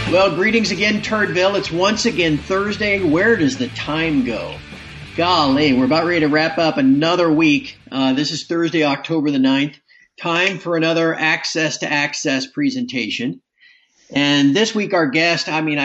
Well, greetings again, Turdville. It's once again Thursday. Where does the time go? Golly, we're about ready to wrap up another week. This is Thursday, October the 9th. Time for another Access to Access presentation. And this week, our guest,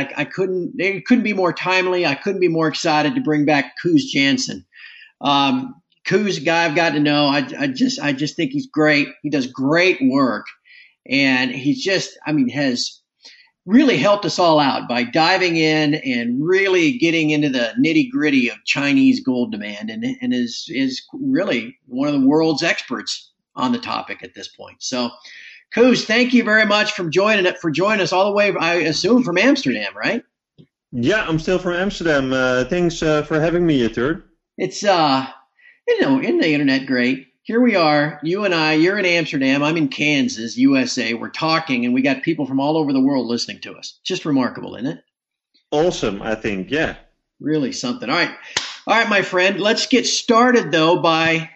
it couldn't be more timely. I couldn't be more excited to bring back Koos Janssen. Koos, a guy I've got to know. I just think he's great. He does great work. And he's has really helped us all out by diving in and really getting into the nitty gritty of Chinese gold demand and is really one of the world's experts on the topic at this point. So, Koos, thank you very much for joining us all the way, I assume, from Amsterdam, right? Yeah, I'm still from Amsterdam. Thanks for having me, Turd. It's, isn't the internet great? Here we are, you and I, you're in Amsterdam, I'm in Kansas, USA. We're talking, and we got people from all over the world listening to us. Just remarkable, isn't it? Awesome, I think, yeah. Really something. All right, my friend. Let's get started though by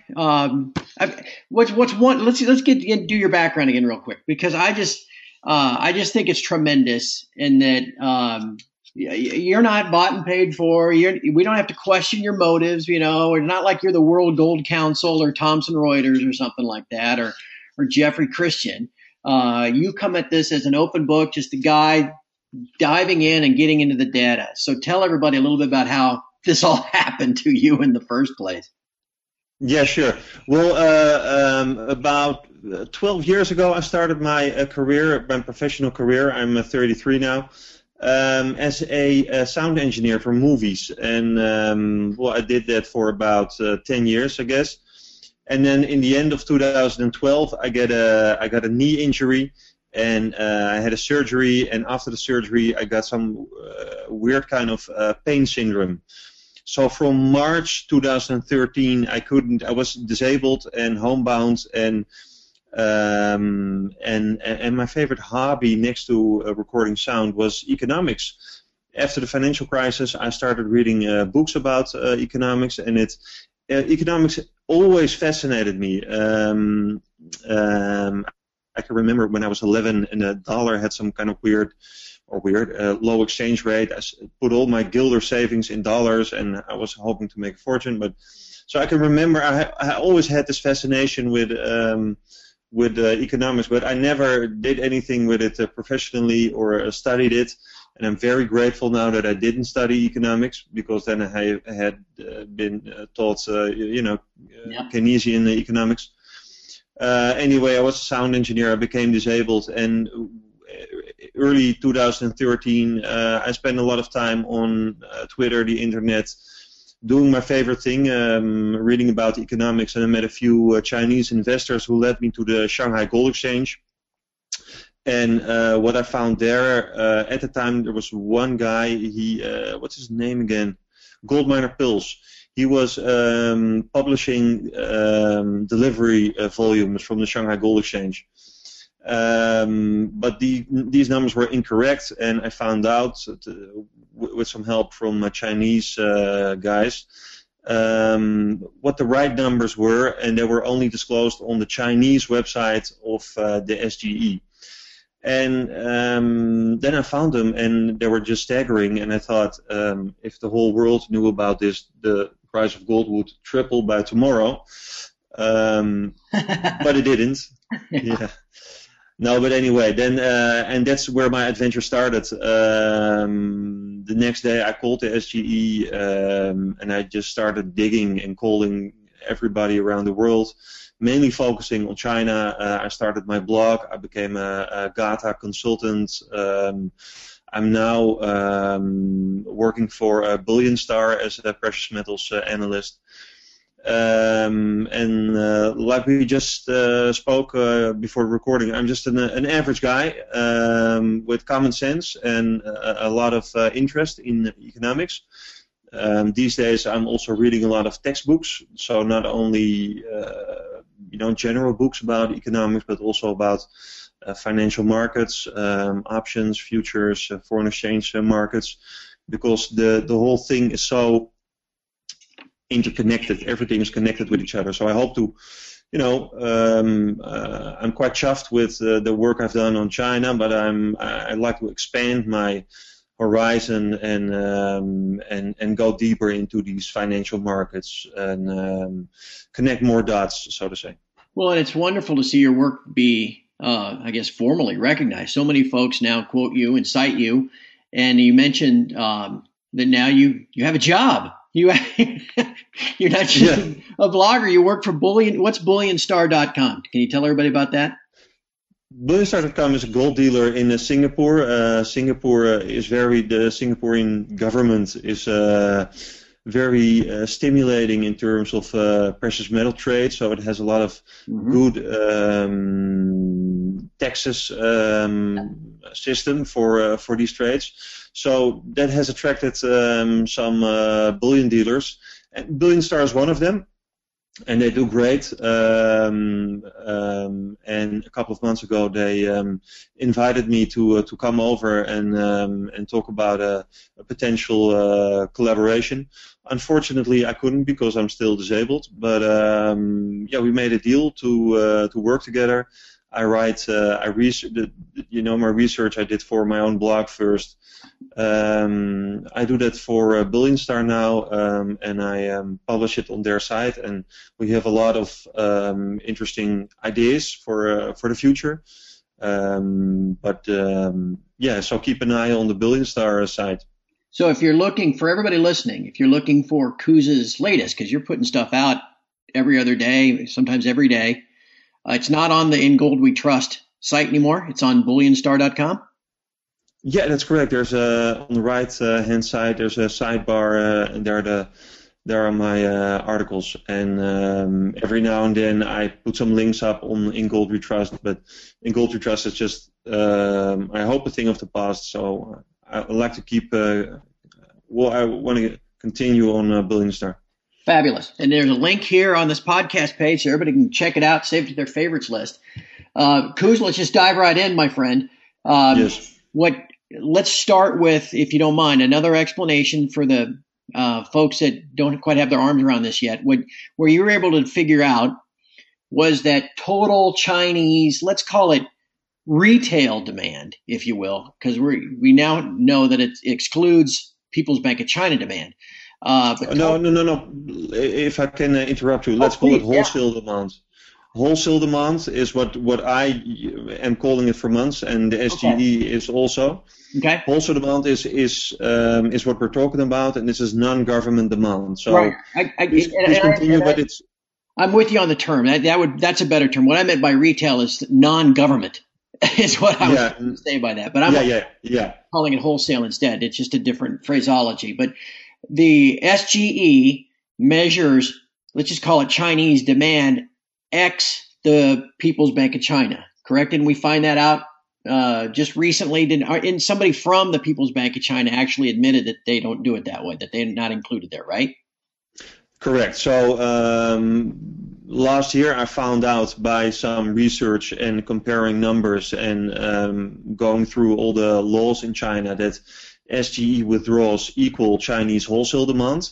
let's do your background again real quick, because I just think it's tremendous in that you're not bought and paid for. We don't have to question your motives, We're not like you're the World Gold Council or Thomson Reuters or something like that, or Jeffrey Christian. You come at this as an open book, just a guy diving in and getting into the data. So tell everybody a little bit about how this all happened to you in the first place. Yeah, sure. Well, about 12 years ago, I started my professional career. I'm 33 now. As a sound engineer for movies, and I did that for about 10 years, I guess. And then in the end of 2012, I got a knee injury, and I had a surgery. And after the surgery, I got some weird kind of pain syndrome. So from March 2013, I was disabled and homebound, and my favorite hobby next to recording sound was economics. After the financial crisis, I started reading books about economics, and economics always fascinated me. I can remember when I was 11 and the dollar had some kind of weird low exchange rate. I put all my Gilder savings in dollars, and I was hoping to make a fortune. So I can remember I always had this fascination with economics, but I never did anything with it professionally or studied it. And I'm very grateful now that I didn't study economics, because then I had been taught, Keynesian economics. Anyway, I was a sound engineer. I became disabled, and early 2013, I spent a lot of time on Twitter, the internet, doing my favorite thing, reading about economics, and I met a few Chinese investors who led me to the Shanghai Gold Exchange. And what I found there, at the time, there was one guy, what's his name again? Goldminer Pils. He was publishing delivery volumes from the Shanghai Gold Exchange. But these numbers were incorrect, and I found out with some help from Chinese guys what the right numbers were, and they were only disclosed on the Chinese website of the SGE. And then I found them, and they were just staggering, and I thought, if the whole world knew about this, the price of gold would triple by tomorrow. But it didn't. Yeah. No, but anyway, then and that's where my adventure started. The next day, I called the SGE, and I just started digging and calling everybody around the world, mainly focusing on China. I started my blog. I became a GATA consultant. I'm now working for Bullion Star as a precious metals analyst. And like we just spoke before recording, I'm just an average guy with common sense and a lot of interest in economics. These days, I'm also reading a lot of textbooks, so not only general books about economics, but also about financial markets, options, futures, foreign exchange markets, because the whole thing is so interconnected. Everything is connected with each other. So I hope to I'm quite chuffed with the work I've done on China, but I'd like to expand my horizon and go deeper into these financial markets and connect more dots, so to say. Well, and it's wonderful to see your work be, I guess, formally recognized. So many folks now quote you and cite you, and you mentioned that now you have a job. You're not just a blogger. You work for Bullion. What's BullionStar.com? Can you tell everybody about that? BullionStar.com is a gold dealer in Singapore. The Singaporean government is very stimulating in terms of precious metal trade. So it has a lot of good taxes system for these trades. So that has attracted some bullion dealers, and BullionStar is one of them, and they do great. And a couple of months ago, they invited me to come over and talk about a potential collaboration. Unfortunately, I couldn't because I'm still disabled. But we made a deal to work together. I write, my research I did for my own blog first. I do that for BullionStar now, and I publish it on their site, and we have a lot of interesting ideas for the future. So keep an eye on the BullionStar site. So if you're looking, for everybody listening, if you're looking for Kuz's latest, because you're putting stuff out every other day, sometimes every day, it's not on the In Gold We Trust site anymore. It's on BullionStar.com. Yeah, that's correct. There's on the right hand side, there's a sidebar, and there are my articles. And every now and then I put some links up on In Gold We Trust. But In Gold We Trust is just, I hope, a thing of the past. So I'd like to keep. I want to continue on BullionStar. Fabulous. And there's a link here on this podcast page so everybody can check it out, save it to their favorites list. Kuz, let's just dive right in, my friend. Yes. Let's start with, if you don't mind, another explanation for the folks that don't quite have their arms around this yet. Where you were able to figure out was that total Chinese, let's call it retail demand, if you will, because we now know that it excludes People's Bank of China demand. No. If I can interrupt you, let's call it wholesale demand. Wholesale demand is what I am calling it for months, and the SGE is also. Okay. Wholesale demand is what we're talking about, and this is non-government demand. So right. I'm with you on the term. That's a better term. What I meant by retail is non-government. Is what I was trying to say by that. But I'm calling it wholesale instead. It's just a different phraseology. But the SGE measures, let's just call it Chinese demand, X the People's Bank of China, correct? And we find that out just recently. And somebody from the People's Bank of China actually admitted that they don't do it that way, that they're not included there, right? Correct. So last year I found out by some research and comparing numbers and going through all the laws in China that SGE withdrawals equal Chinese wholesale demand.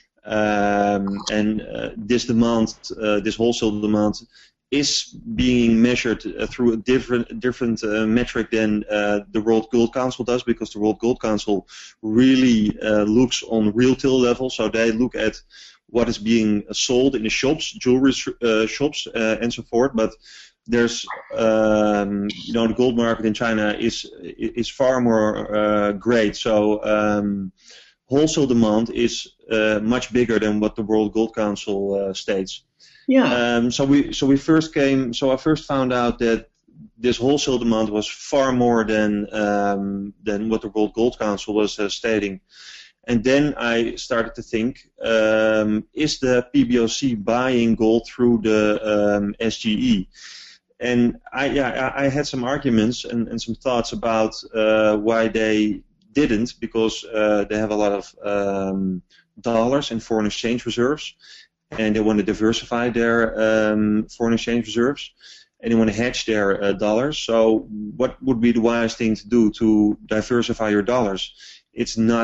This demand, this wholesale demand, is being measured through a different metric than the World Gold Council does, because the World Gold Council really looks on retail level. So they look at what is being sold in the shops, jewelry shops, and so forth. But there's, the gold market in China is far more great. So wholesale demand is much bigger than what the World Gold Council states. Yeah. So I first found out that this wholesale demand was far more than what the World Gold Council was stating. And then I started to think, is the PBOC buying gold through the SGE? And I had some arguments and some thoughts about why they didn't, because they have a lot of dollars in foreign exchange reserves, and they want to diversify their foreign exchange reserves, and they want to hedge their dollars. So what would be the wise thing to do to diversify your dollars? It's not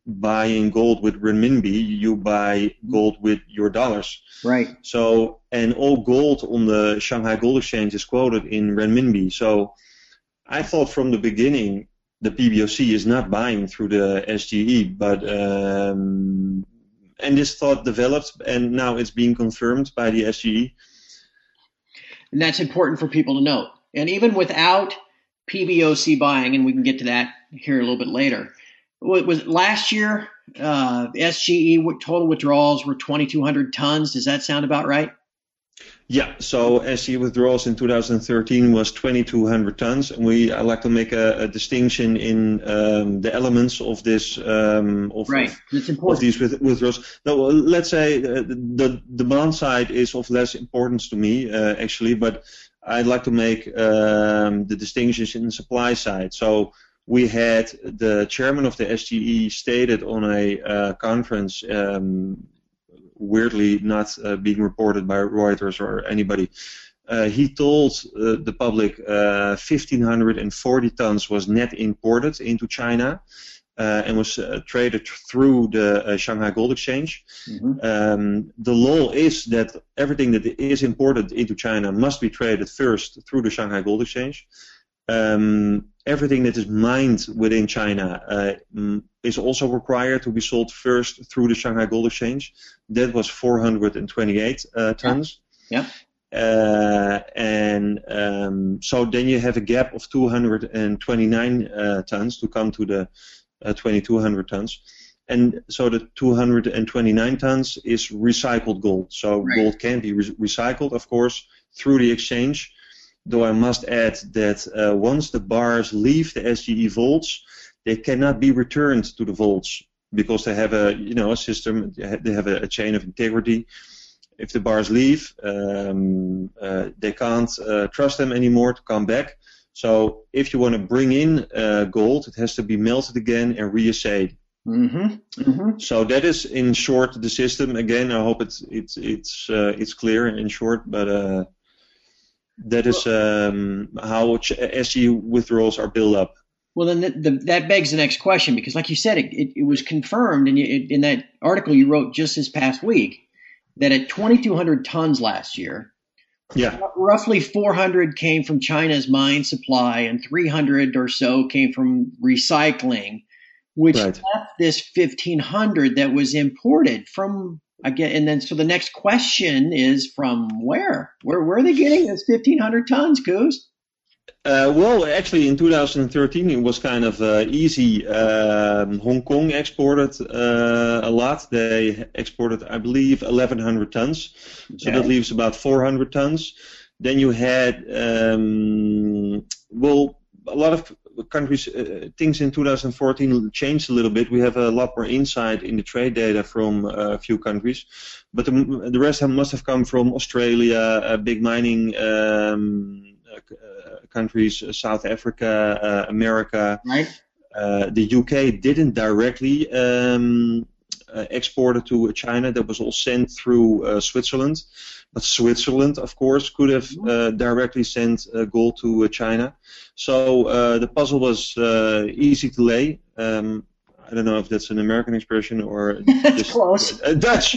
buying gold with renminbi, you buy gold with your dollars. Right. So, and all gold on the Shanghai Gold Exchange is quoted in renminbi. So I thought from the beginning the PBOC is not buying through the SGE, but and this thought developed, and now it's being confirmed by the SGE. And that's important for people to note. And even without PBOC buying, and we can get to that here a little bit later, was last year SGE total withdrawals were 2,200 tons. Does that sound about right? Yeah, so SGE withdrawals in 2013 was 2,200 tons, and I like to make a distinction in the elements of this right. It's important. Of these withdrawals. No, let's say the demand side is of less importance to me actually, but I'd like to make the distinctions in the supply side. So we had the chairman of the SGE stated on a conference. Weirdly not being reported by Reuters or anybody. He told the public 1,540 tons was net imported into China and was traded through the Shanghai Gold Exchange. Mm-hmm. The law is that everything that is imported into China must be traded first through the Shanghai Gold Exchange. Everything that is mined within China is also required to be sold first through the Shanghai Gold Exchange. That was 428 tons. Yeah. So then you have a gap of 229 tons to come to the 2,200 tons. And so the 229 tons is recycled gold. So right. Gold can be recycled, of course, through the exchange. Though I must add that once the bars leave the SGE vaults, they cannot be returned to the vaults because they have a system. They have a chain of integrity. If the bars leave, they can't trust them anymore to come back. So if you want to bring in gold, it has to be melted again and reassayed. Mm-hmm. Mm-hmm. So that is in short the system. Again, I hope it's clear in short, but. That is how SGE withdrawals are built up. Well, then that begs the next question, because like you said, it was confirmed in that article you wrote just this past week that at 2,200 tons last year, roughly 400 came from China's mine supply and 300 or so came from recycling, which left this 1,500 that was imported from. And then so the next question is from where? Where are they getting this 1,500 tons, Koos? Well, actually, in 2013 it was kind of easy. Hong Kong exported a lot. They exported, I believe, 1,100 tons. Okay. So that leaves about 400 tons. Then you had, a lot of countries, things in 2014 changed a little bit. We have a lot more insight in the trade data from a few countries, but the rest must have come from Australia, big mining countries, South Africa, America. Right. The UK didn't directly export it to China. That was all sent through Switzerland. But Switzerland, of course, could have directly sent gold to China. So the puzzle was easy to lay. I don't know if that's an American expression or just close. Dutch.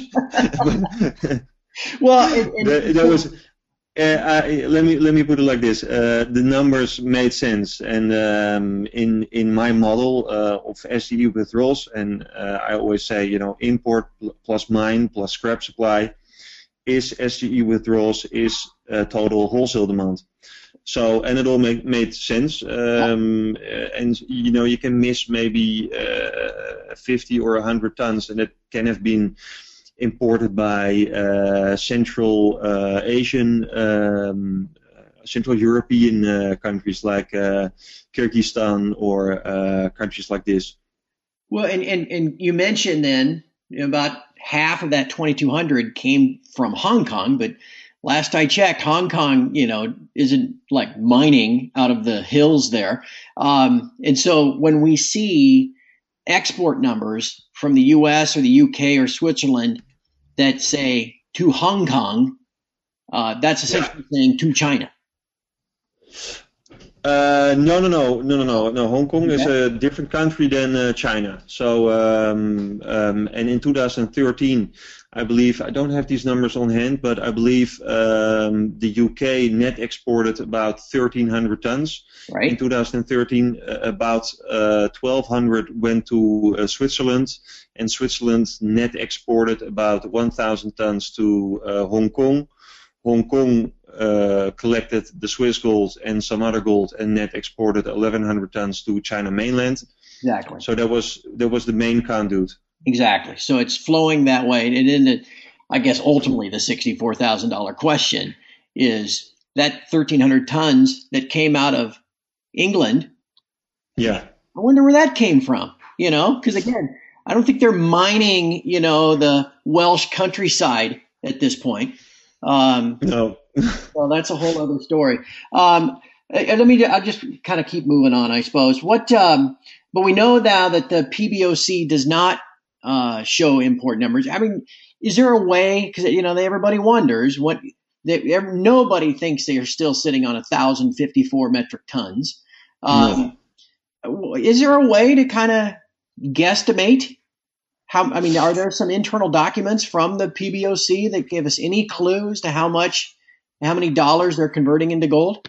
Well, that was. Let me put it like this: the numbers made sense, and in my model of SGE withdrawals, and I always say, import plus mine plus scrap supply. Is SGE withdrawals is total wholesale demand. So, and it all made sense. And you can miss maybe 50 or 100 tons, and it can have been imported by Central Asian, Central European countries like Kyrgyzstan or countries like this. Well, and you mentioned then about half of that 2,200 came from Hong Kong, but last I checked, Hong Kong, isn't like mining out of the hills there. And so when we see export numbers from the U.S. or the U.K. or Switzerland that say to Hong Kong, that's essentially saying to China. No. Hong Kong is Okay. a different country than China. So, and in 2013, I believe, I don't have these numbers on hand, but I believe the UK net exported about 1,300 tons. In Right. 2013, about 1,200 went to Switzerland, and Switzerland net exported about 1,000 tons to Hong Kong. Hong Kong collected the Swiss gold and some other gold and net exported 1,100 tons to China mainland. Exactly. So that was the main conduit. Exactly. So it's flowing that way. And then, I guess, ultimately, the $64,000 question is that 1,300 tons that came out of England. Yeah. I wonder where that came from, because again, I don't think they're mining, the Welsh countryside at this point. Um, No. well, that's a whole other story. And I'll just kind of keep moving on, I suppose. But we know now that the PBOC does not show import numbers. I mean, is there a way? Because everybody wonders nobody thinks they are still sitting on 1,054 metric tons. No. Um, is there a way to kind of guesstimate how? I mean, are there some internal documents from the PBOC that give us any clues to how many dollars they're converting into gold?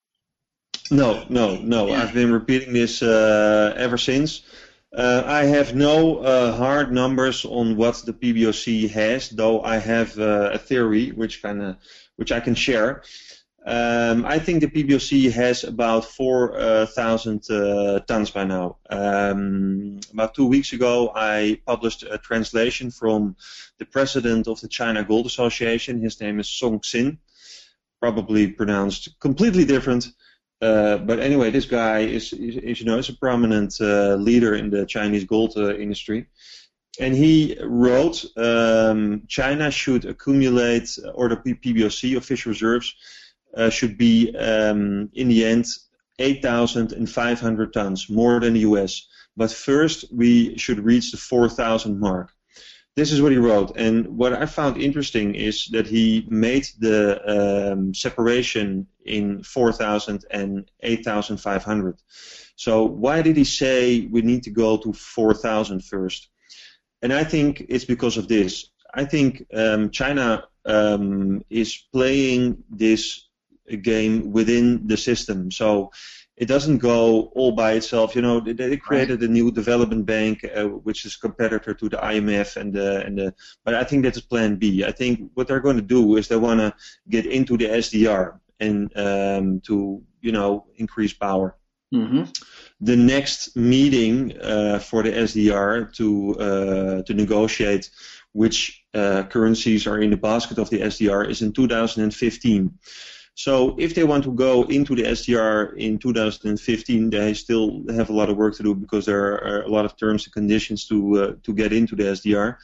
No. Yeah. I've been repeating this ever since. I have no hard numbers on what the PBOC has, though I have a theory which I can share. I think the PBOC has about 4,000 tons by now. About 2 weeks ago, I published a translation from the president of the China Gold Association. His name is Song Xin, probably pronounced completely different. But anyway, this guy is a prominent leader in the Chinese gold industry. And he wrote China should accumulate, or the PBOC official reserves should be, in the end, 8,500 tons, more than the US. But first, we should reach the 4,000 mark. This is what he wrote. And what I found interesting is that he made the separation in 4,000 and 8,500. So why did he say we need to go to 4,000 first? And I think it's because of this. I think China is playing this game within the system. So it doesn't go all by itself. They Right. created a new development bank, which is competitor to the IMF but I think that's plan B. I think what they're going to do is they want to get into the SDR and to increase power. Mm-hmm. The next meeting for the SDR to negotiate which currencies are in the basket of the SDR is in 2015. So if they want to go into the SDR in 2015, they still have a lot of work to do because there are a lot of terms and conditions to get into the SDR.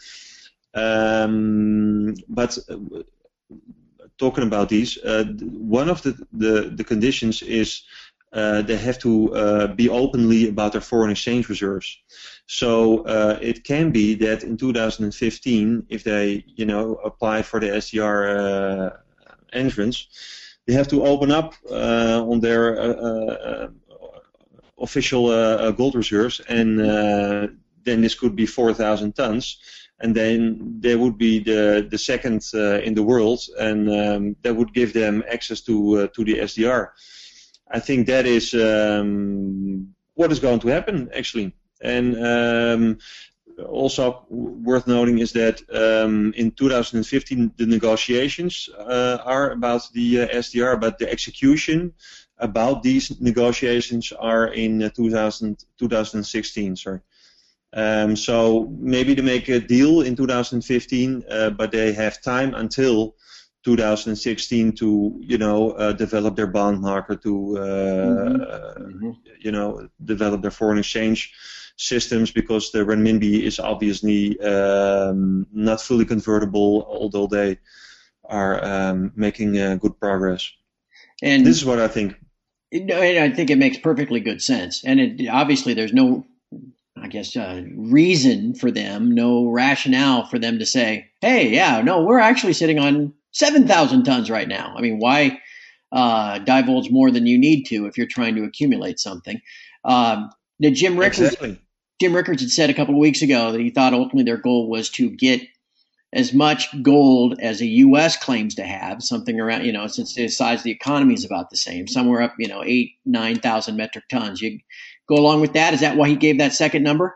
But talking about these, one of the conditions is they have to be openly about their foreign exchange reserves. So it can be that in 2015, if they apply for the SDR entrance, they have to open up on their official gold reserves, and then this could be 4,000 tons, and then they would be the second in the world, and that would give them access to the SDR. I think that is what is going to happen, actually. And also worth noting is that in 2015 the negotiations are about the SDR, but the execution about these negotiations are in 2016. Sorry. So maybe to make a deal in 2015, but they have time until 2016 to develop their bond market, to develop their foreign exchange systems, because the renminbi is obviously not fully convertible, although they are making good progress. And this is what I think. I think it makes perfectly good sense. And obviously there's no, I guess, reason for them, no rationale for them to say, hey, yeah, no, we're actually sitting on 7,000 tons right now. I mean, why? divulge more than you need to if you're trying to accumulate something. Jim Rickards had said a couple of weeks ago that he thought ultimately their goal was to get as much gold as the U.S. claims to have, something around, since the size of the economy is about the same, somewhere up, 9,000 metric tons. You go along with that? Is that why he gave that second number?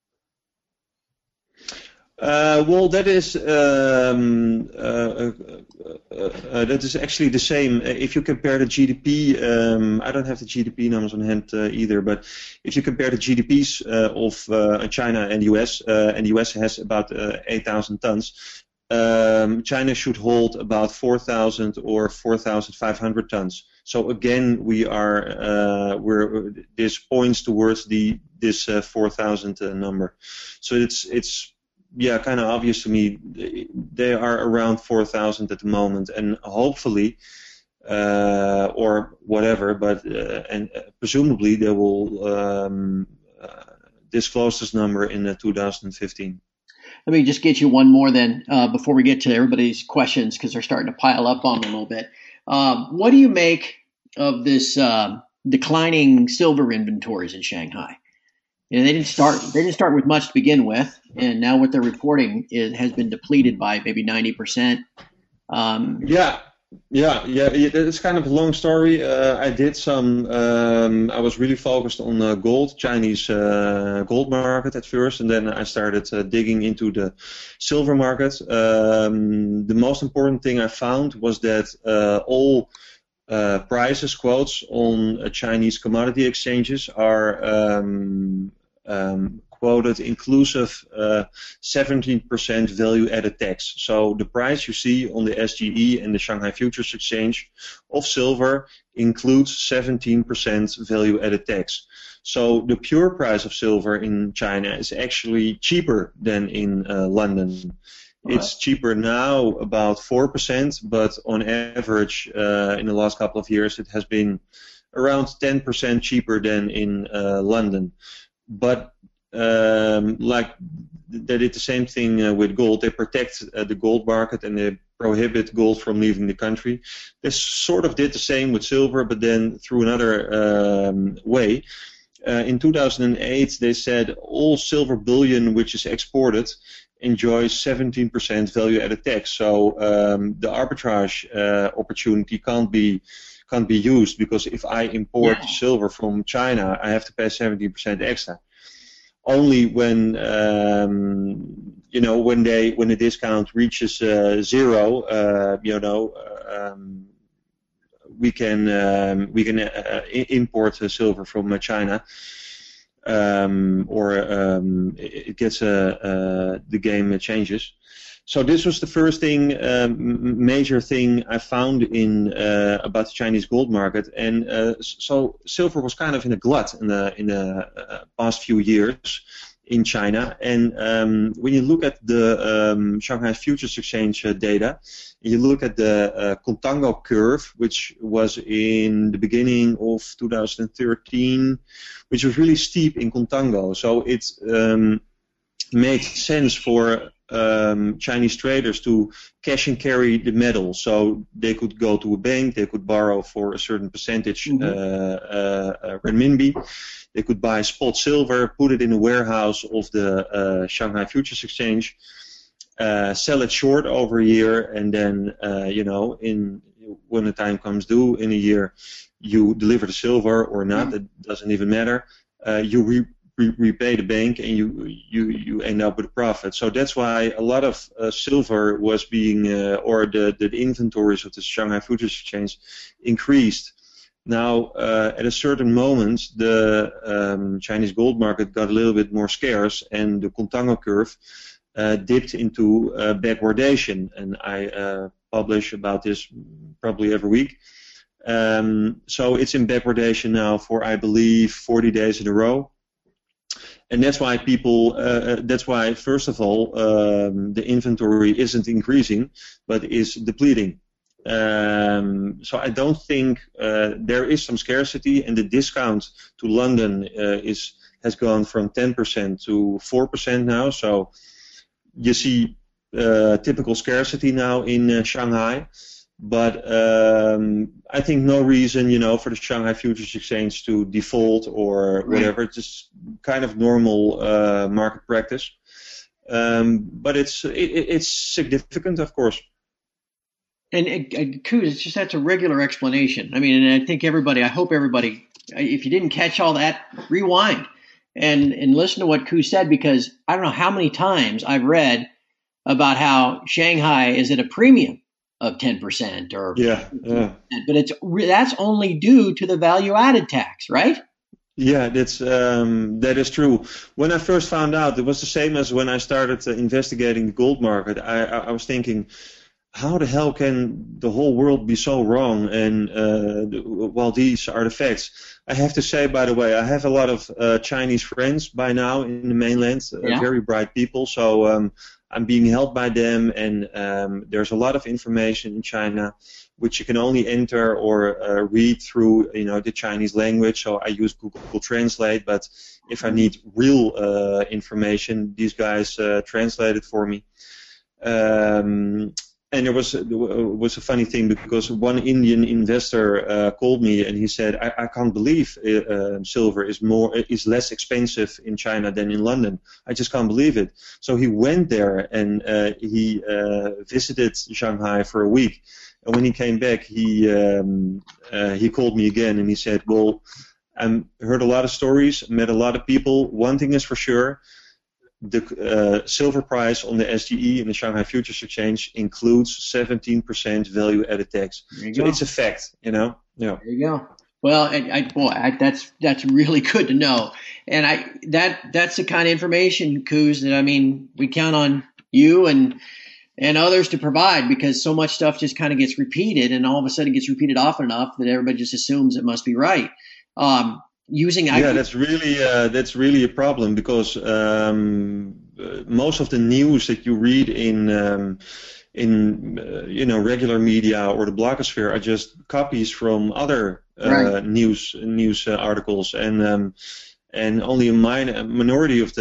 Well, that is actually the same. If you compare the GDP, I don't have the GDP numbers on hand either, but if you compare the GDPs of China and US, and the US has about 8,000 tons, China should hold about 4,000 or 4,500 tons. So again, this points towards this 4,000 number. So it's kind of obvious to me. They are around 4,000 at the moment, and hopefully, or whatever, but and presumably they will disclose this number in 2015. Let me just get you one more then before we get to everybody's questions, because they're starting to pile up on me a little bit. What do you make of this declining silver inventories in Shanghai? They didn't start with much to begin with, and now what they're reporting has been depleted by maybe 90%. Yeah. It's kind of a long story. I did some. I was really focused on gold, Chinese gold market at first, and then I started digging into the silver market. The most important thing I found was that all prices quotes on Chinese commodity exchanges are quoted inclusive 17% value-added tax. So the price you see on the SGE and the Shanghai Futures Exchange of silver includes 17% value-added tax. So the pure price of silver in China is actually cheaper than in London. It's cheaper now, about 4%, but on average, in the last couple of years, it has been around 10% cheaper than in London. But like they did the same thing with gold. They protect the gold market and they prohibit gold from leaving the country. They sort of did the same with silver, but then through another way. In 2008, they said all silver bullion which is exported enjoys 17% value-added tax. So the arbitrage opportunity can't be used, because if I import silver from China, I have to pay 17% extra. Only when when the discount reaches zero, we can import silver from China. It gets the game changes. So this was the first thing, major thing I found in about the Chinese gold market, and so silver was kind of in a glut in the past few years in China. And when you look at the Shanghai Futures Exchange data, you look at the contango curve, which was in the beginning of 2013, which was really steep in contango. So it made sense for Chinese traders to cash and carry the metal. So they could go to a bank, they could borrow for a certain percentage renminbi. They could buy spot silver, put it in a warehouse of the Shanghai Futures Exchange, sell it short over a year, and then when the time comes due in a year, you deliver the silver or not. It doesn't even matter. You repay the bank, and you end up with a profit. So that's why a lot of silver was being, or the inventories of the Shanghai Futures Exchange increased. Now, at a certain moment, the Chinese gold market got a little bit more scarce, and the contango curve dipped into backwardation. And I publish about this probably every week. So it's in backwardation now for, I believe, 40 days in a row. And that's why first of all, the inventory isn't increasing, but is depleting. So I don't think there is some scarcity, and the discount to London has gone from 10% to 4% now. So you see typical scarcity now in Shanghai. But I think no reason, for the Shanghai Futures Exchange to default or whatever. It's just kind of normal market practice. But it's significant, of course. And Koos, that's a regular explanation. I mean, and I hope everybody, if you didn't catch all that, rewind and listen to what Koos said, because I don't know how many times I've read about how Shanghai is at a premium of 10% or but that's only due to the value-added tax, right? Yeah, that is true. When I first found out, it was the same as when I started investigating the gold market. I was thinking, how the hell can the whole world be so wrong? And well, these are the facts. I have to say, by the way, I have a lot of Chinese friends by now in the mainland, very bright people. So I'm being helped by them, and there's a lot of information in China which you can only enter or read through, the Chinese language. So I use Google Translate, but if I need real information, these guys translate it for me. And there was a funny thing, because one Indian investor called me and he said, I can't believe silver is less expensive in China than in London. I just can't believe it. So he went there and he visited Shanghai for a week. And when he came back, he called me again and he said, well, I heard a lot of stories, met a lot of people. One thing is for sure. The silver price on the SGE and the Shanghai Futures Exchange includes 17% value-added tax. So it's a fact, Yeah. There you go. Well, that's really good to know, and that's the kind of information, Koos, that we count on you and others to provide, because so much stuff just kind of gets repeated, and all of a sudden it gets repeated often enough that everybody just assumes it must be right. That's really a problem, because most of the news that you read in regular media or the blogosphere are just copies from other news articles, and only a minority of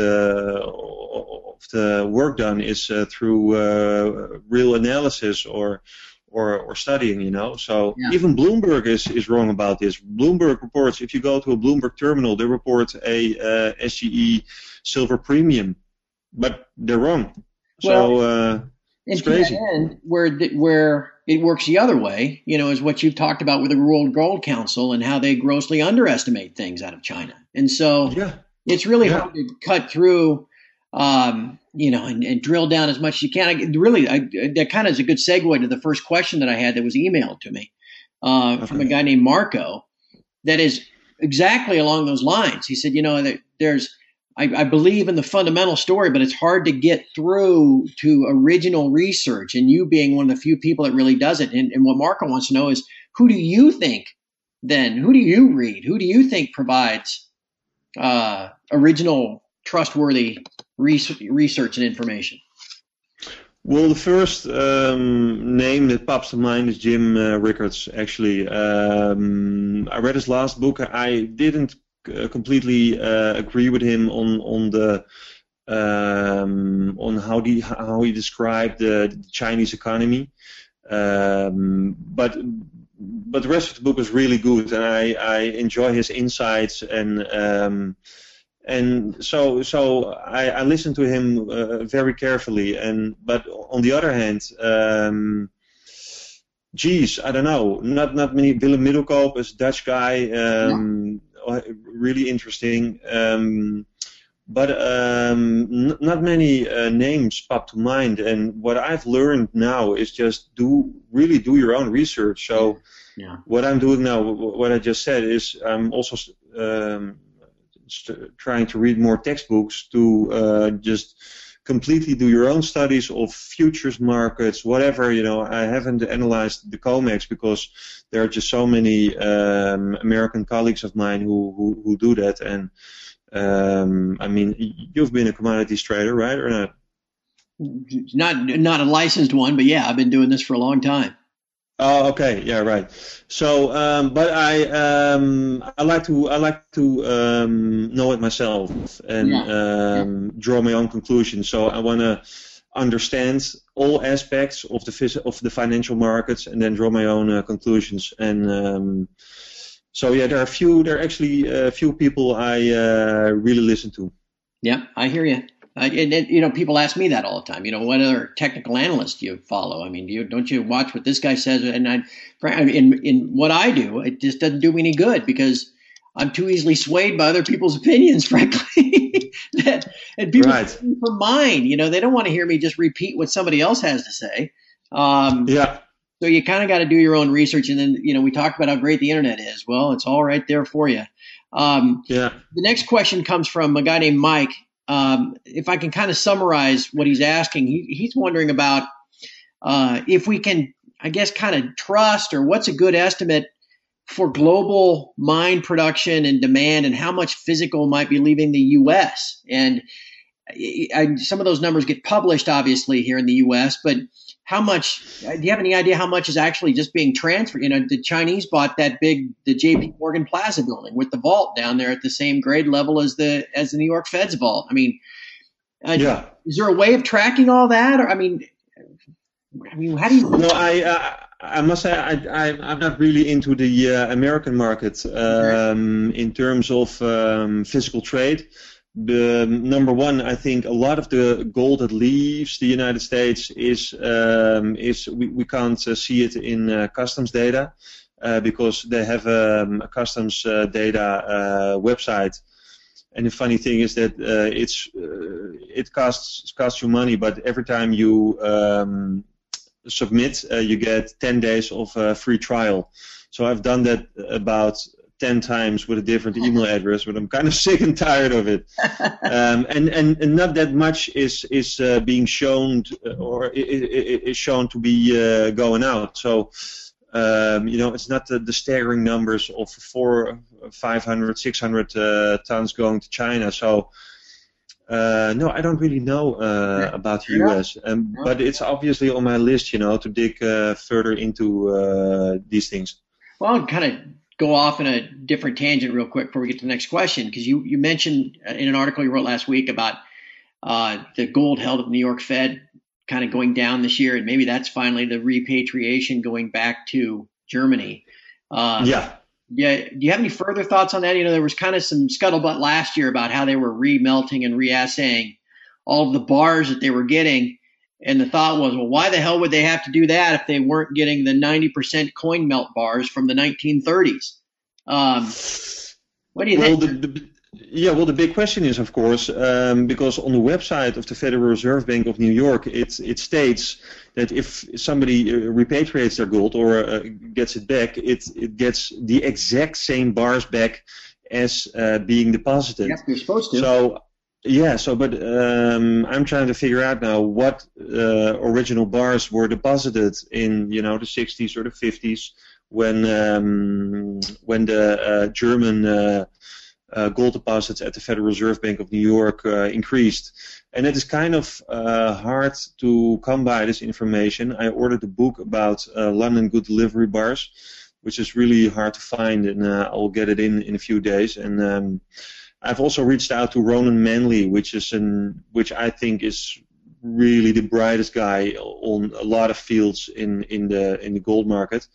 the work done is through real analysis or studying, So even Bloomberg is wrong about this. Bloomberg reports, if you go to a Bloomberg terminal, they report a SGE silver premium, but they're wrong. It's crazy. To that end, where it works the other way, is what you've talked about with the World Gold Council and how they grossly underestimate things out of China. And so it's really hard to cut through and drill down as much as you can. That kind of is a good segue to the first question that I had that was emailed to me from a guy named Marco, that is exactly along those lines. He said, I believe in the fundamental story, but it's hard to get through to original research, and you being one of the few people that really does it. And what Marco wants to know is, who do you think then? Who do you read? Who do you think provides original, trustworthy research and information? Well, the first name that pops to mind is Jim Rickards, actually. I read his last book. I didn't completely agree with him on how he described the Chinese economy, but the rest of the book was really good, and I enjoy his insights, and so I listened to him very carefully. But on the other hand, I don't know, not many. Willem Middelkoop is a Dutch guy, really interesting. But not many names pop to mind. And what I've learned now is just do your own research. So what I'm doing now, what I just said, is I'm also trying to read more textbooks to just completely do your own studies of futures markets, whatever. I haven't analyzed the COMEX because there are just so many American colleagues of mine who do that. And you've been a commodities trader, right, or not? Not a licensed one, but I've been doing this for a long time. Oh, okay, yeah, right. So, but I like to know it myself and draw my own conclusions. So I wanna understand all aspects of the financial markets and then draw my own conclusions. And so yeah, there are actually a few people I really listen to. Yeah, I hear you. And people ask me that all the time. What other technical analysts do you follow? I mean, don't you watch what this guy says? And in what I do, it just doesn't do me any good because I'm too easily swayed by other people's opinions, frankly. And people for mine, they don't want to hear me just repeat what somebody else has to say. Yeah. So you kind of got to do your own research. And then, we talk about how great the internet is. Well, it's all right there for you. The next question comes from a guy named Mike. If I can kind of summarize what he's asking, he's wondering about if we can, I guess, kind of trust or what's a good estimate for global mine production and demand and how much physical might be leaving the U.S. And some of those numbers get published, obviously, here in the U.S., but how much, do you have any idea how much is actually just being transferred? The Chinese bought the JP Morgan Plaza building with the vault down there at the same grade level as the New York Fed's vault. I mean, is there a way of tracking all that? Or, I mean, how do you? No, I must say I'm not really into the American market in terms of physical trade. The number one, I think a lot of the gold that leaves the United States is we can't see it in customs data because they have a customs data website. And the funny thing is that it costs you money, but every time you submit, you get 10 days of free trial. So I've done that about 10 times with a different email address, but I'm kind of sick and tired of it. And not that much is being shown or is shown to be going out. So it's not the staggering numbers of 400, 500, 600 tons going to China. So no, I don't really know about the U.S. But it's obviously on my list, to dig further into these things. Well, I'll kind of go off in a different tangent real quick before we get to the next question, because you mentioned in an article you wrote last week about the gold held at the New York Fed kind of going down this year, and maybe that's finally the repatriation going back to Germany. Yeah. Do you have any further thoughts on that? There was kind of some scuttlebutt last year about how they were remelting and reassaying all of the bars that they were getting. And the thought was, well, why the hell would they have to do that if they weren't getting the 90% coin melt bars from the 1930s? What do you think? The big question is, of course, because on the website of the Federal Reserve Bank of New York, it states that if somebody repatriates their gold or gets it back, it gets the exact same bars back as being deposited. Yep, you're supposed to. But I'm trying to figure out now what original bars were deposited in, the 60s or the 50s when the German gold deposits at the Federal Reserve Bank of New York increased. And it is kind of hard to come by this information. I ordered a book about London Good Delivery bars, which is really hard to find, and I'll get it in a few days. And I've also reached out to Ronan Manley, which I think is really the brightest guy on a lot of fields in the gold market.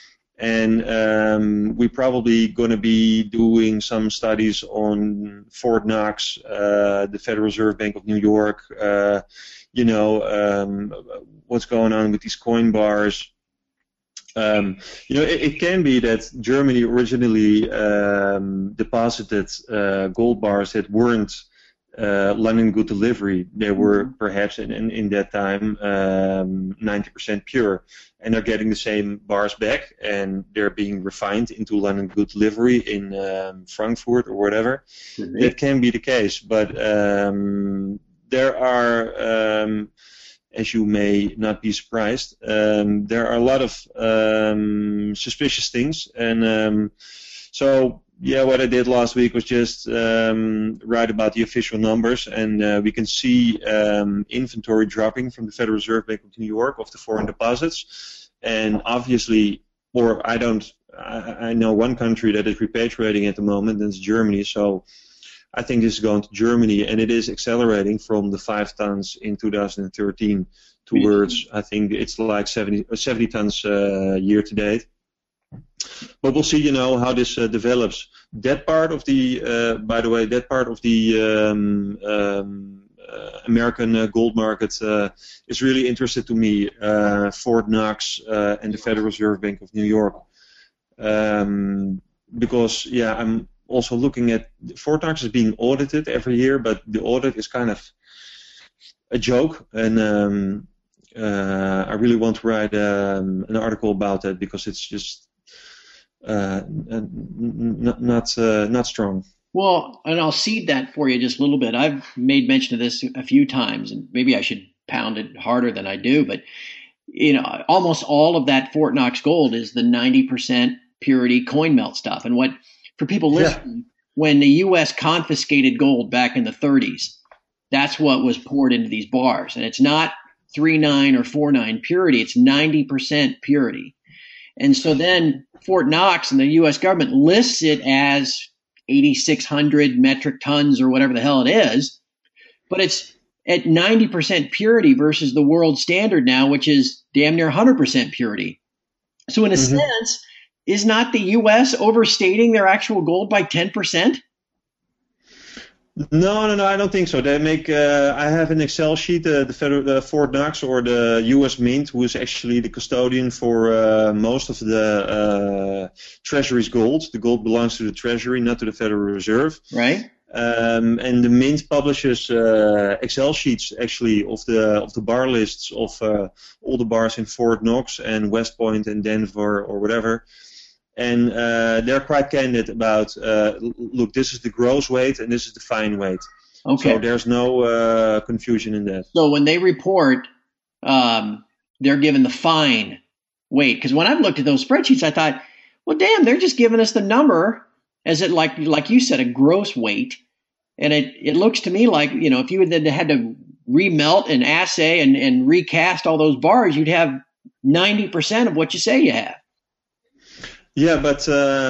And we're probably going to be doing some studies on Fort Knox, the Federal Reserve Bank of New York, what's going on with these coin bars. It can be that Germany originally deposited gold bars that weren't London Good Delivery. They were perhaps in that time 90% pure, and they're getting the same bars back, and they're being refined into London Good Delivery in Frankfurt or whatever. Mm-hmm. That can be the case, but there are, as you may not be surprised, there are a lot of suspicious things, and what I did last week was just write about the official numbers, and we can see inventory dropping from the Federal Reserve Bank of New York of the foreign deposits, and obviously, I know one country that is repatriating at the moment, and it's Germany. So I think this is going to Germany, and it is accelerating from the 5 tons in 2013 towards, I think it's like 70 tons year to date. But we'll see, how this develops. That part of the, by the way, American gold market is really interesting to me. Fort Knox and the Federal Reserve Bank of New York, because I'm also looking at Fort Knox is being audited every year, but the audit is kind of a joke, and I really want to write an article about that because it's just not strong. Well, and I'll cede that for you just a little bit. I've made mention of this a few times, and maybe I should pound it harder than I do, but almost all of that Fort Knox gold is the 90% purity coin melt stuff. And what, for people listening, when the U.S. confiscated gold back in the 30s, that's what was poured into these bars. And it's not 3.9 or 4.9 purity, it's 90% purity. And so then Fort Knox and the U.S. government lists it as 8,600 metric tons or whatever the hell it is, but it's at 90% purity versus the world standard now, which is damn near 100% purity. So in a sense, is not the U.S. overstating their actual gold by 10%? No, I don't think so. They make. I have an Excel sheet. The Fort Knox or the U.S. Mint, who is actually the custodian for most of the Treasury's gold. The gold belongs to the Treasury, not to the Federal Reserve. Right. And the Mint publishes Excel sheets actually of the bar lists of all the bars in Fort Knox and West Point and Denver or whatever. And they're quite candid about, look, this is the gross weight and this is the fine weight. Okay. So there's no confusion in that. So when they report, they're given the fine weight. Because when I've looked at those spreadsheets, I thought, well, damn, they're just giving us the number as it, like you said, a gross weight. And it looks to me like, if you had to remelt and assay and recast all those bars, you'd have 90% of what you say you have. Yeah, but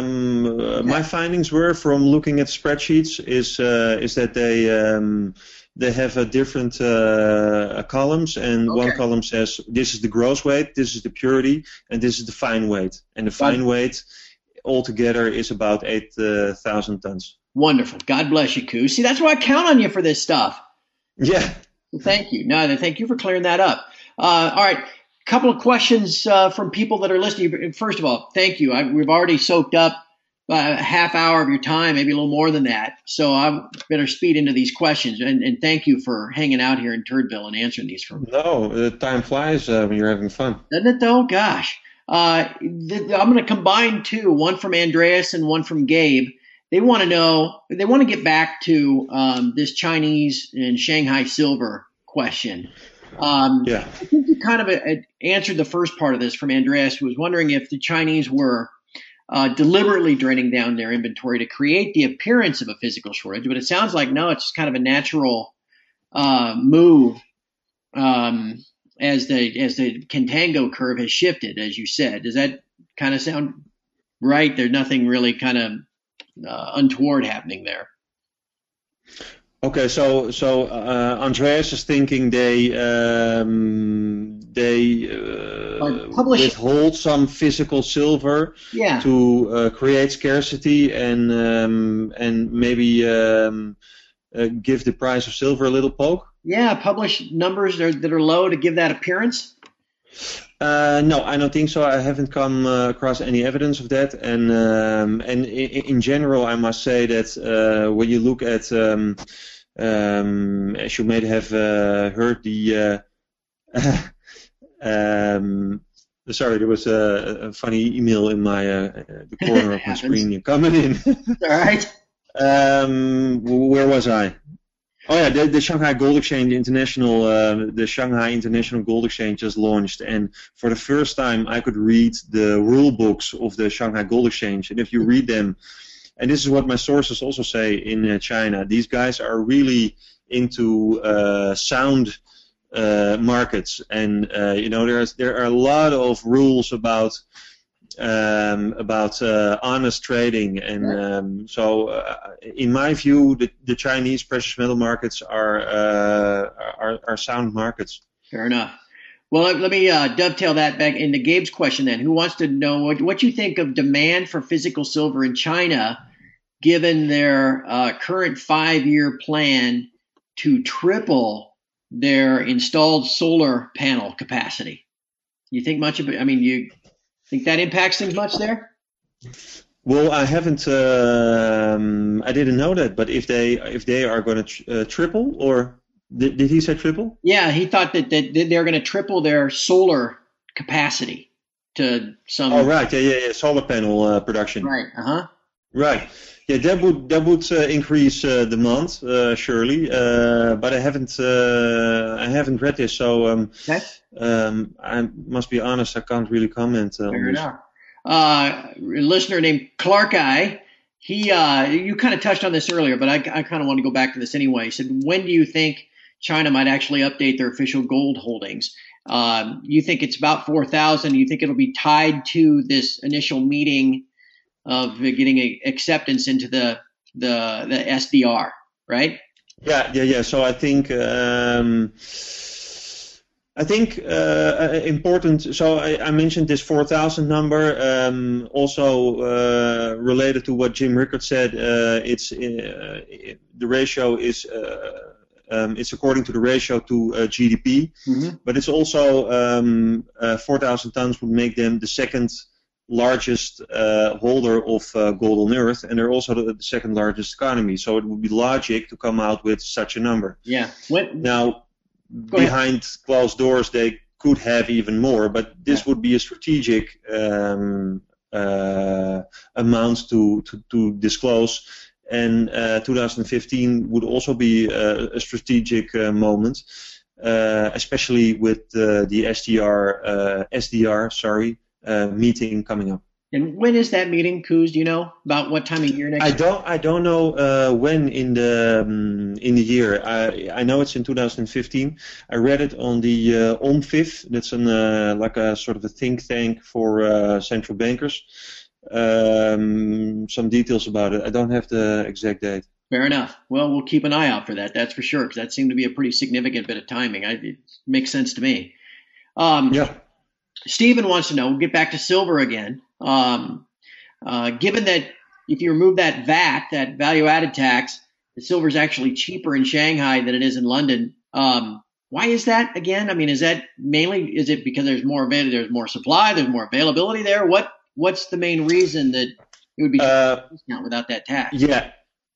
my findings were from looking at spreadsheets is that they have a different columns, and one column says this is the gross weight, this is the purity, and this is the fine weight, and the fine weight altogether is about 8,000 tons. Wonderful. God bless you, Koo. See, that's why I count on you for this stuff. Yeah. Well, thank you. No, thank you for clearing that up. All right. Couple of questions from people that are listening. First of all, thank you. We've already soaked up a half hour of your time, maybe a little more than that. So I better speed into these questions. And thank you for hanging out here in Turdville and answering these for me. No, time flies when you're having fun. Doesn't it though? Gosh. I'm going to combine two, one from Andreas and one from Gabe. They want to get back to this Chinese and Shanghai silver question. I think you kind of answered the first part of this from Andreas, who was wondering if the Chinese were deliberately draining down their inventory to create the appearance of a physical shortage. But it sounds like, no, it's kind of a natural move as the contango curve has shifted, as you said. Does that kind of sound right? There's nothing really kind of untoward happening there. Okay, so Andreas is thinking they withhold some physical silver to create scarcity and maybe give the price of silver a little poke. Yeah, publish numbers that are low to give that appearance. No, I don't think so. I haven't come across any evidence of that, and in general, I must say that when you look at as you may have heard the sorry, there was a funny email in my the corner of my screen coming in. All right. Where was I? Oh yeah, the Shanghai Gold Exchange International, the Shanghai International Gold Exchange just launched, and for the first time I could read the rule books of the Shanghai Gold Exchange, and if you read them, and this is what my sources also say in China, these guys are really into sound markets, and there are a lot of rules about about honest trading, and in my view, the Chinese precious metal markets are sound markets. Fair enough. Well, let me dovetail that back into Gabe's question then. Who wants to know what you think of demand for physical silver in China, given their current 5-year plan to triple their installed solar panel capacity? You think much of it? I mean, you think that impacts things much there? Well, I haven't. I didn't know that. But if they are going to triple, or did he say triple? Yeah, he thought that they're going to triple their solar capacity to some. Oh, right. Yeah. Solar panel production. Right. Right. Yeah, that would increase demand surely. But I haven't read this, so okay. I must be honest. I can't really comment on Fair this. enough. A listener named Clark Eye, you kind of touched on this earlier, but I kind of want to go back to this anyway. He said, when do you think China might actually update their official gold holdings? You think it's about 4,000? You think it'll be tied to this initial meeting of getting acceptance into the SDR, right? Yeah. So I think important. So I mentioned this 4,000 number. Also related to what Jim Rickard said, the ratio is. It's according to the ratio to GDP, but it's also 4,000 tons would make them the second largest holder of gold on Earth, and they're also the second largest economy. So it would be logic to come out with such a number. Yeah. Now, behind closed doors, they could have even more, but this would be a strategic amount to disclose. And 2015 would also be a strategic moment, especially with the SDR meeting coming up. And when is that meeting, Koos? Do you know about what time of year next year? I don't know when in the year. I know it's in 2015. I read it on the OMFIF. That's like a sort of a think tank for central bankers. Some details about it. I don't have the exact date. Fair enough. Well, we'll keep an eye out for that. That's for sure, because that seemed to be a pretty significant bit of timing. It makes sense to me. Yeah. Stephen wants to know, we'll get back to silver again. Given that if you remove that VAT, that value-added tax, the silver is actually cheaper in Shanghai than it is in London. Why is that again? I mean, is it because there's more supply, there's more availability there? What's the main reason that it would be a discount without that tax? Yeah.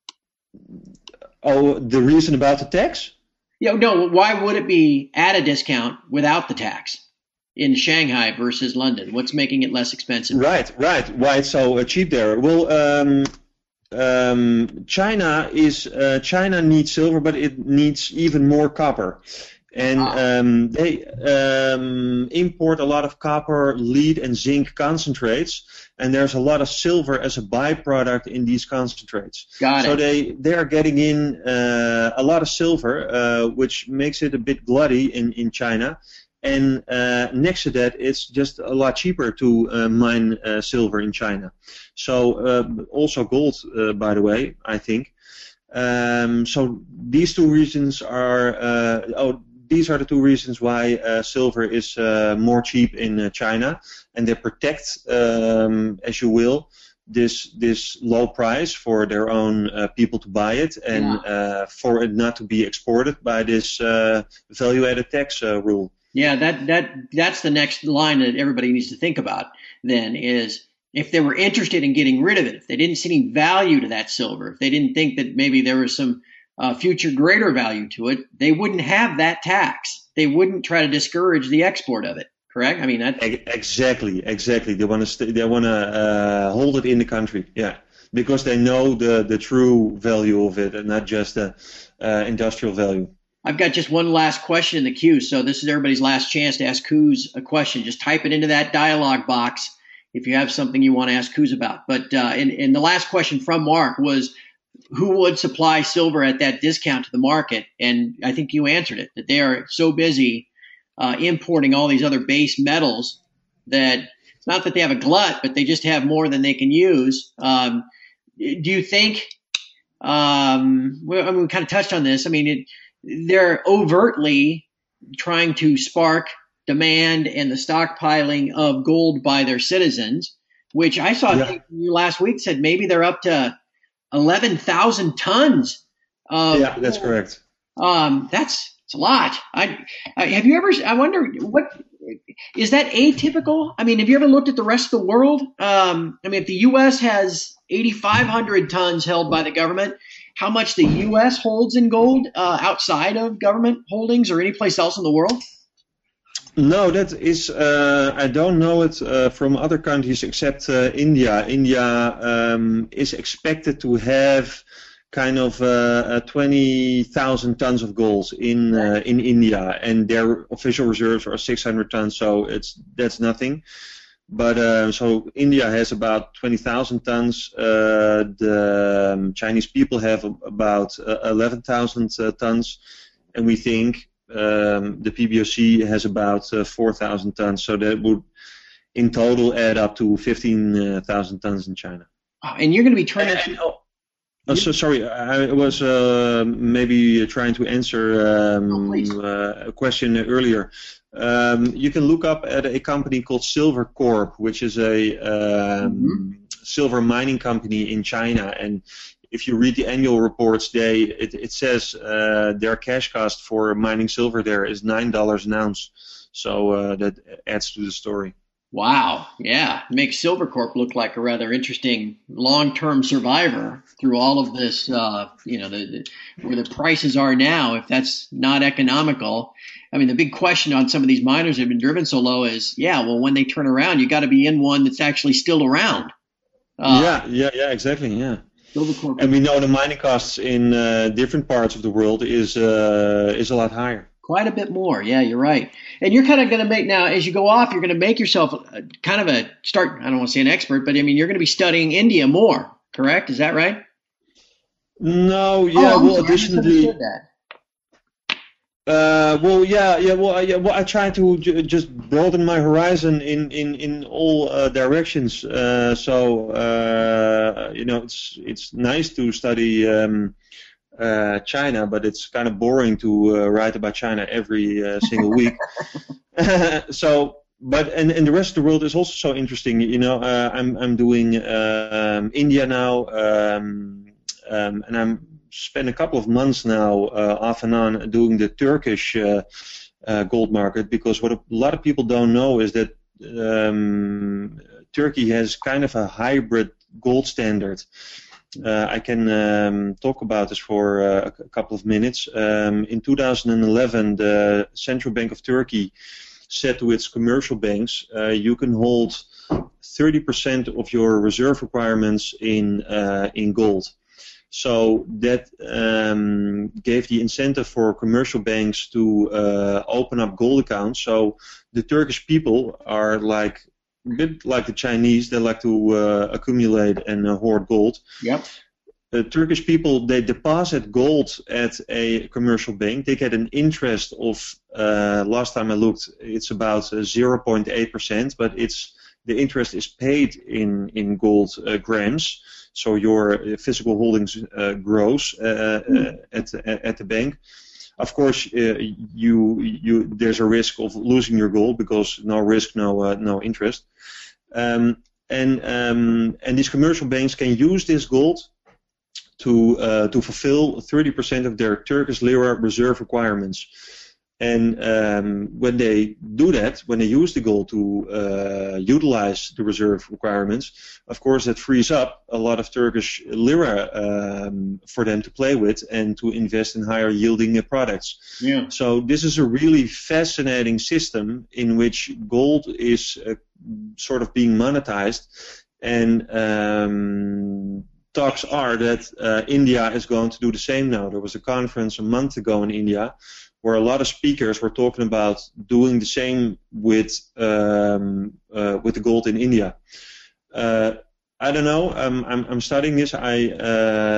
Oh, the reason about the tax? Yeah, no. Why would it be at a discount without the tax in Shanghai versus London? What's making it less expensive? Right. Why it's so cheap there? Well, China needs silver, but it needs even more copper. And they import a lot of copper, lead, and zinc concentrates, and there's a lot of silver as a byproduct in these concentrates. Got it. So they are getting in a lot of silver, which makes it a bit bloody in China. And next to that, it's just a lot cheaper to mine silver in China. So also gold, by the way, I think. So these two reasons are these are the two reasons why silver is more cheap in China, and they protect, as you will, this low price for their own people to buy it, and for it not to be exported by this value-added tax rule. Yeah, that's the next line that everybody needs to think about. Then is if they were interested in getting rid of it, if they didn't see any value to that silver, if they didn't think that maybe there was some future greater value to it, they wouldn't have that tax. They wouldn't try to discourage the export of it. Correct? I mean, exactly. They want to hold it in the country. Yeah, because they know the true value of it, and not just the industrial value. I've got just one last question in the queue, so this is everybody's last chance to ask Koos a question. Just type it into that dialogue box if you have something you want to ask Koos about. But and the last question from Mark was, who would supply silver at that discount to the market? And I think you answered it, that they are so busy importing all these other base metals that not that they have a glut, but they just have more than they can use. Do you think? We kind of touched on this. I mean, they're overtly trying to spark demand and the stockpiling of gold by their citizens, which I saw you last week said maybe they're up to 11,000 tons. That's correct. That's a lot. Have you ever? I wonder what is that atypical? I mean, have you ever looked at the rest of the world? I mean, if the U.S. has 8,500 tons held by the government, how much the U.S. holds in gold outside of government holdings or any place else in the world? No, that is, I don't know it from other countries except India. India is expected to have kind of 20,000 tons of gold in India, and their official reserves are 600 tons, so that's nothing. But so India has about 20,000 tons. The Chinese people have about 11,000 tons, and we think the PBOC has about 4,000 tons. So that would, in total, add up to 15,000 tons in China. Oh, and you're going to be turning. So sorry, I was maybe trying to answer a question earlier. You can look up at a company called Silver Corp, which is a silver mining company in China. And if you read the annual reports, it says their cash cost for mining silver there is $9 an ounce. So that adds to the story. Wow. Yeah. Makes Silvercorp look like a rather interesting long-term survivor through all of this, where the prices are now, if that's not economical. I mean, the big question on some of these miners that have been driven so low is, when they turn around, you got to be in one that's actually still around. Exactly. Yeah. Silvercorp. And we know the mining costs in different parts of the world is a lot higher. Quite a bit more. Yeah, you're right. And you're kind of going to make now, as you go off, you're going to make yourself I don't want to say an expert, but I mean, you're going to be studying India more, correct? Is that right? No, additionally. I try to just broaden my horizon in all directions. It's nice to study China, but it's kind of boring to write about China every single week. And the rest of the world is also so interesting. I'm doing India now, and I'm spent a couple of months now off and on doing the Turkish gold market, because what a lot of people don't know is that Turkey has kind of a hybrid gold standard. I can talk about this for a couple of minutes. In 2011, the Central Bank of Turkey said to its commercial banks, you can hold 30% of your reserve requirements in gold. So that gave the incentive for commercial banks to open up gold accounts. So the Turkish people are a bit like the Chinese. They like to accumulate and hoard gold. Yep. The Turkish people, they deposit gold at a commercial bank. They get an interest of, last time I looked, it's about 0.8%, but the interest is paid in gold grams. So your physical holdings grows at the bank. Of course, there's a risk of losing your gold, because no risk, no interest. And these commercial banks can use this gold to fulfill 30% of their Turkish lira reserve requirements. And when they do that, when they use the gold to utilize the reserve requirements, of course that frees up a lot of Turkish lira for them to play with and to invest in higher yielding products. Yeah. So this is a really fascinating system in which gold is sort of being monetized, and talks are that India is going to do the same now. There was a conference a month ago in India where a lot of speakers were talking about doing the same with the gold in India. I don't know. I'm studying this. I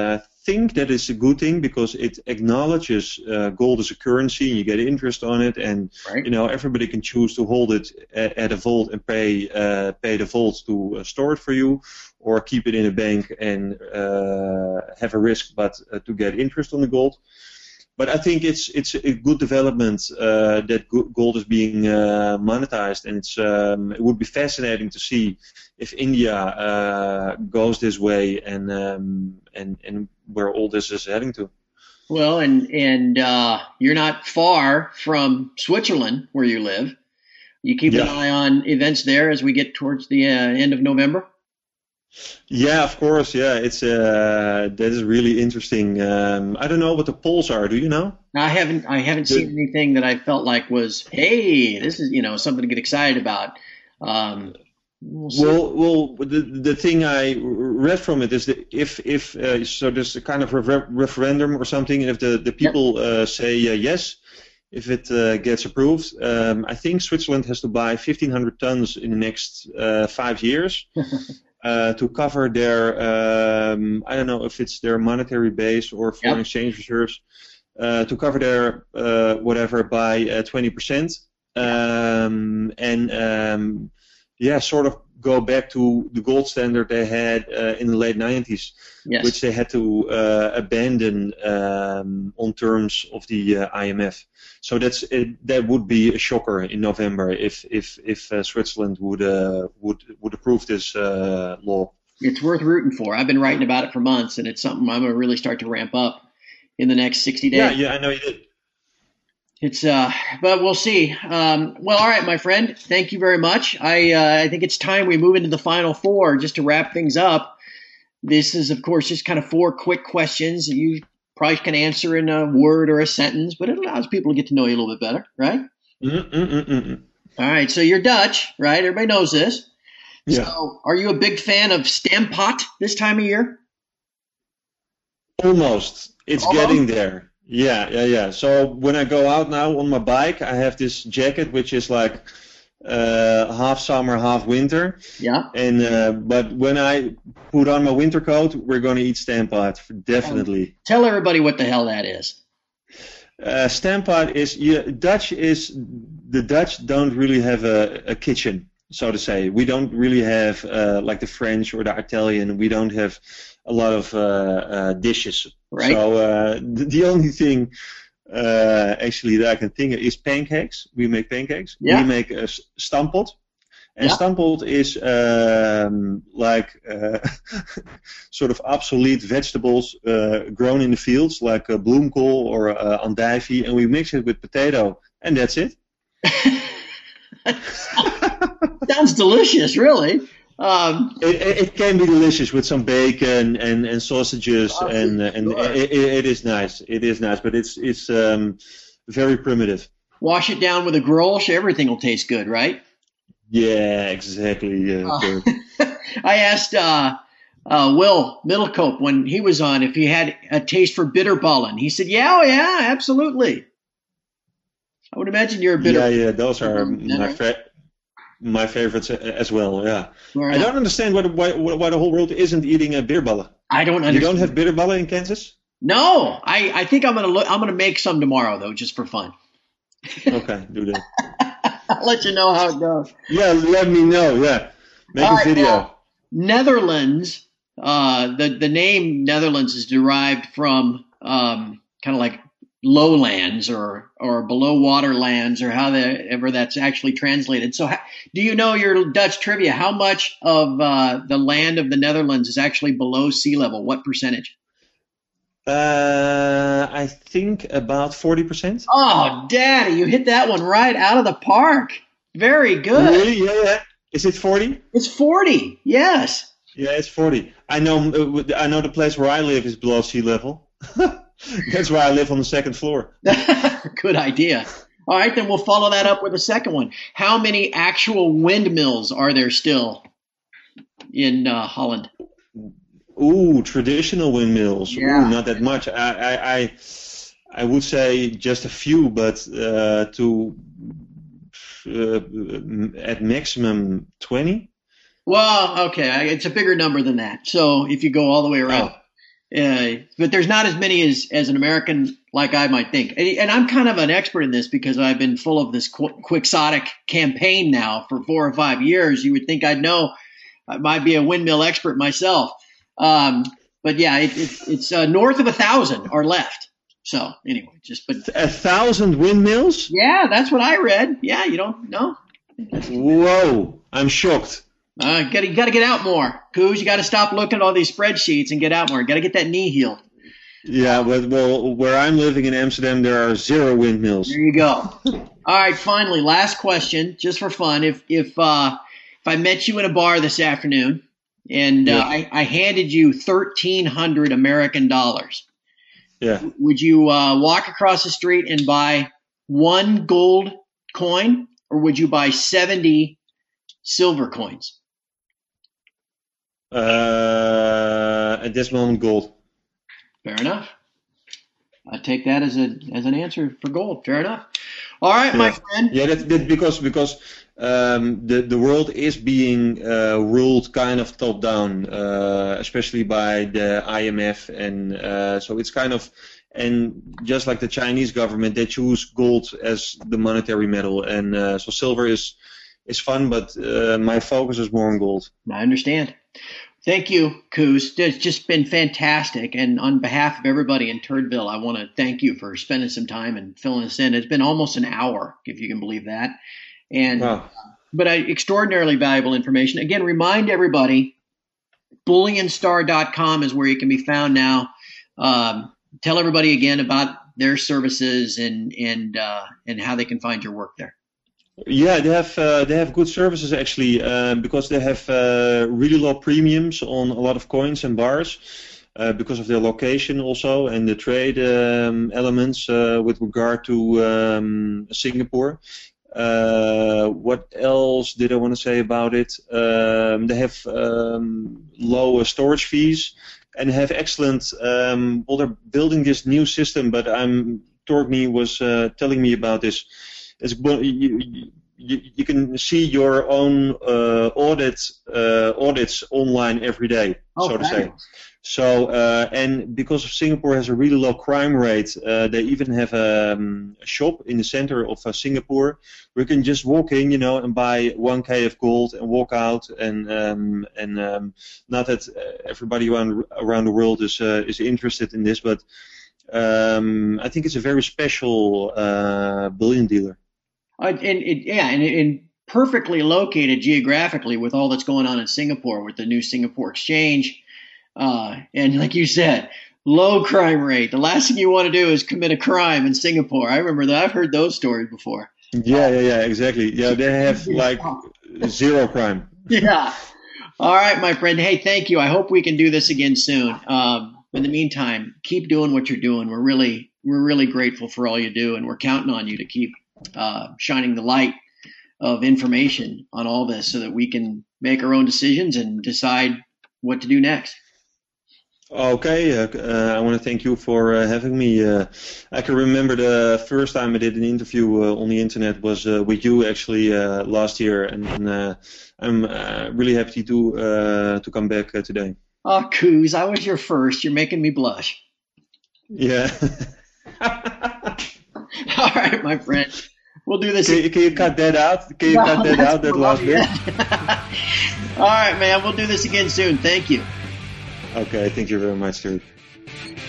think that is a good thing because it acknowledges gold as a currency, and you get interest on it, and Right. everybody can choose to hold it at a vault and pay the vault to store it for you, or keep it in a bank and have a risk, but to get interest on the gold. But I think it's a good development that gold is being monetized, and it would be fascinating to see if India goes this way and where all this is heading to. Well, and you're not far from Switzerland, where you live. You keep an eye on events there as we get towards the end of November. Yeah, of course. Yeah, it's that is really interesting. I don't know what the polls are. Do you know? I haven't seen anything that I felt like was, hey, this is something to get excited about. We'll see. Well, the thing I read from it is that if so there's a kind of referendum or something, and if the people say yes, if it gets approved, I think Switzerland has to buy 1,500 tons in the next 5 years. To cover their, I don't know if it's their monetary base or foreign exchange reserves, to cover their whatever by 20%, sort of go back to the gold standard they had in the late 90s, which they had to abandon on terms of the IMF. So that would be a shocker in November if Switzerland would approve this law. It's worth rooting for. I've been writing about it for months, and it's something I'm going to really start to ramp up in the next 60 days. Yeah, I know you did. It's but we'll see. Well, all right, my friend. Thank you very much. I think it's time we move into the final four just to wrap things up. This is, of course, just kind of 4 quick questions that you probably can answer in a word or a sentence, but it allows people to get to know you a little bit better, right? All right, so you're Dutch, right? Everybody knows this. Yeah. So are you a big fan of Stamppot this time of year? Almost. It's getting there. Yeah. So when I go out now on my bike, I have this jacket which is like half summer, half winter. Yeah. And but when I put on my winter coat, we're going to eat Stamppot, definitely. Tell everybody what the hell that is. Stamppot is the Dutch don't really have a kitchen, so to say. We don't really have like the French or the Italian. We don't have a lot of dishes. Right. So the only thing actually that I can think of is pancakes. We make pancakes. Yeah. We make a stamppot. And stamppot is like sort of obsolete vegetables grown in the fields, like bloemkool or andijvie, and we mix it with potato, and that's it. Sounds delicious, really. It can be delicious with some bacon and sausages, and it is nice. It is nice, but it's very primitive. Wash it down with a grolsch, everything will taste good, right? Yeah, exactly. Yeah. I asked Will Middlecope when he was on if he had a taste for bitterballen. He said, yeah, absolutely. I would imagine you're a bitter. Yeah, those are my favorites as well. Yeah, I don't understand why the whole world isn't eating a bitterballen. I don't understand. You don't have bitterballen in Kansas? No, I think I'm gonna make some tomorrow though, just for fun. Okay, do that. I'll let you know how it goes. Yeah, let me know. Yeah, make a video. Now, Netherlands. The name Netherlands is derived from kind of like lowlands or below water lands, or however that's actually translated. So do you know your Dutch trivia? How much of the land of the Netherlands is actually below sea level? What percentage? I think about 40%. Oh, Daddy, you hit that one right out of the park. Very good. Really? Yeah. Is it 40? It's 40. Yes. Yeah, it's 40. I know the place where I live is below sea level. That's why I live on the second floor. Good idea. All right, then we'll follow that up with a second one. How many actual windmills are there still in Holland? Ooh, traditional windmills. Yeah. Ooh, not that much. I would say just a few, but at maximum 20. Well, okay, it's a bigger number than that. So if you go all the way around. But there's not as many as an American like I might think. And I'm kind of an expert in this because I've been full of this quixotic campaign now for 4 or 5 years. You would think I'd know. I might be a windmill expert myself. But yeah, it's north of 1,000 are left. So anyway, 1,000 windmills? Yeah, that's what I read. Yeah, you don't know? Whoa, I'm shocked. Got to get out more, Coos. You got to stop looking at all these spreadsheets and get out more. Got to get that knee healed. Yeah, but where I'm living in Amsterdam, there are 0 windmills. There you go. All right, finally, last question, just for fun. If I met you in a bar this afternoon and I handed you $1,300 American dollars, would you walk across the street and buy 1 gold coin, or would you buy 70 silver coins? At this moment, gold. Fair enough. I take that as an answer for gold. Fair enough. All right, my friend. Yeah, that's because the world is being ruled kind of top down, especially by the IMF, and so it's kind of, and just like the Chinese government, they choose gold as the monetary metal, and so silver is fun, but my focus is more on gold. I understand. Thank you, Koos. It's just been fantastic. And on behalf of everybody in Turdville, I want to thank you for spending some time and filling us in. It's been almost an hour, if you can believe that. And but extraordinarily valuable information. Again, remind everybody, bullionstar.com is where you can be found now. Tell everybody again about their services and how they can find your work there. Yeah, they have good services actually, because they have really low premiums on a lot of coins and bars, because of their location also, and the trade elements with regard to Singapore. What else did I want to say about it? They have low storage fees and have excellent. Well, they're building this new system, but Torgny was telling me about this. You can see your own audits online every day, so to say. So and because Singapore has a really low crime rate, they even have a shop in the center of Singapore where you can just walk in, and buy 1K of gold and walk out. And not that everybody around the world is interested in this, but I think it's a very special bullion dealer. And perfectly located geographically with all that's going on in Singapore with the new Singapore Exchange. And like you said, low crime rate. The last thing you want to do is commit a crime in Singapore. I remember that. I've heard those stories before. Yeah, exactly. Yeah, they have like 0 crime. Yeah. All right, my friend. Hey, thank you. I hope we can do this again soon. In the meantime, keep doing what you're doing. We're really grateful for all you do, and we're counting on you to keep shining the light of information on all this so that we can make our own decisions and decide what to do next. Okay, I want to thank you for having me. I can remember the first time I did an interview on the internet was with you actually last year, and I'm really happy to come back today. Oh, Koos, I was your first. You're making me blush. Yeah. All right, my friend. We'll do this. Can you cut that out? Can you cut that out, that last bit? All right, man. We'll do this again soon. Thank you. Okay, thank you very much, dude.